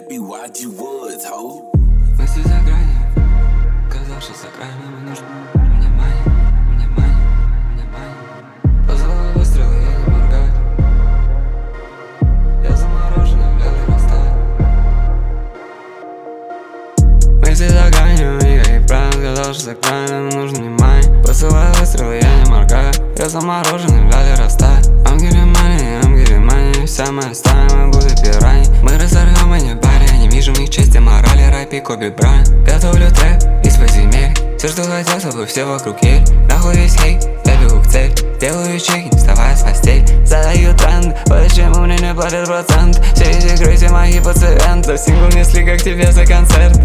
be YG Woods, ho. Мысли за гранью, казавшись за гранью, мне нужно внимание, внимание, внимание. Позвал выстрелы, я не моргаю. Я замороженный, в лед растаю. Мысли за гранью, никаких правил, казавшись за гранью, мне нужно внимание. Посылаю выстрелы, я не моргаю. Я замороженный, в лед растаю. I'm getting money, вся моя стая, мы будут пираньи. Мы разорвем и не пари, я не вижу в них чести, морали, рэпи, Коби Брайант. Готовлю трэп из подземель, все, что хотел, чтобы все вокруг ели. Нахуй весь хейт, я бегу к цели. Делаю чеки, не вставая с постель. Задаю тренд, почему мне не платят процент. Все эти крысы мои пациенты. Сингл несли как тебе за концерт.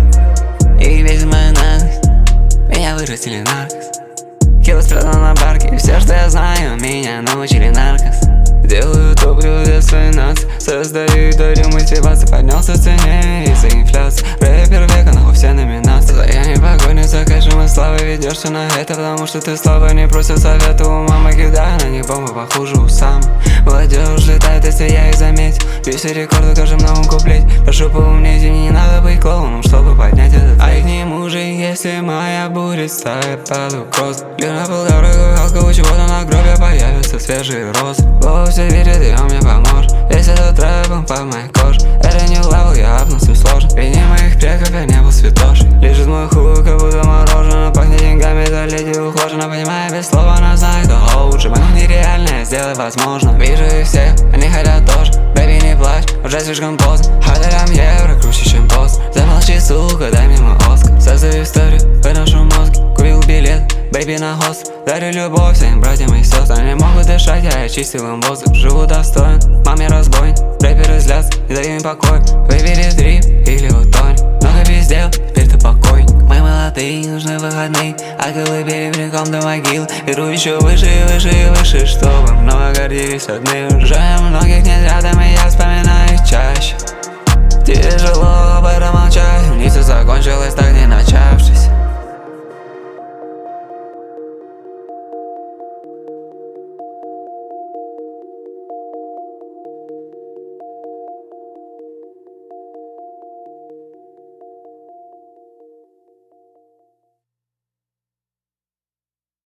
И весь мой наглость, меня вырастили наркос. Кило страдал на барке, все, что я знаю, меня научили наркос. Делаю топлю для своей нации, создаю и дарю мотивацию. Поднялся в цене из-за инфляции. Рэпер века, нахуй все номинации. Я не погоню за кэшем и славой, ведешься на это, потому что ты слабый, не просят совета у мамы. Кидаю на них бомбы, похуже у сам. Молодежь летает, если я их заметил. Бью рекорды в каждом новом куплете. Прошу поумнеть, и не надо быть клоуном, чтобы поднять этот. А к нему же, если моя будет ставить под угрозу. Лью на полдорогу, алкоголь, чего-то на гробе появятся свежие розы. Все верят, и он мне поможет. Весь этот рэп по моей коже. Это не левел, я апнусь им сложно. Вини моих предков, я не был святошей. Лежит мой хуй, как будто мороженое. Пахнет деньгами, да леди ухожена. Понимая без слова, она знает, кто лучше. Мое нереальное сделать возможно. Вижу их всех, они хотят тоже. Бэби, не плачь, уже слишком поздно. Хатерам евро, круче, чем пост. Замолчи, сука, дай мне мой Оскар. Создаю историю, выношу мозги. Купил билет, бэби на хост. Дарю любовь всем братьям и сестрам. Не могут дышать, я очистил им воздух. Живу достоин, маме разбой. Рэперы злятся, не даю им покой. Выбери дрип или утонь. Много пиздел, теперь ты покойник. Мы молодые, нужны выходные. А колыбели приком до могил. Иду еще выше и выше и выше, чтобы много гордились одни. Уже многих нет рядом, и я вспоминаю их чаще. Тяжело об этом молчать. Ницца закончилась, так не начавшись.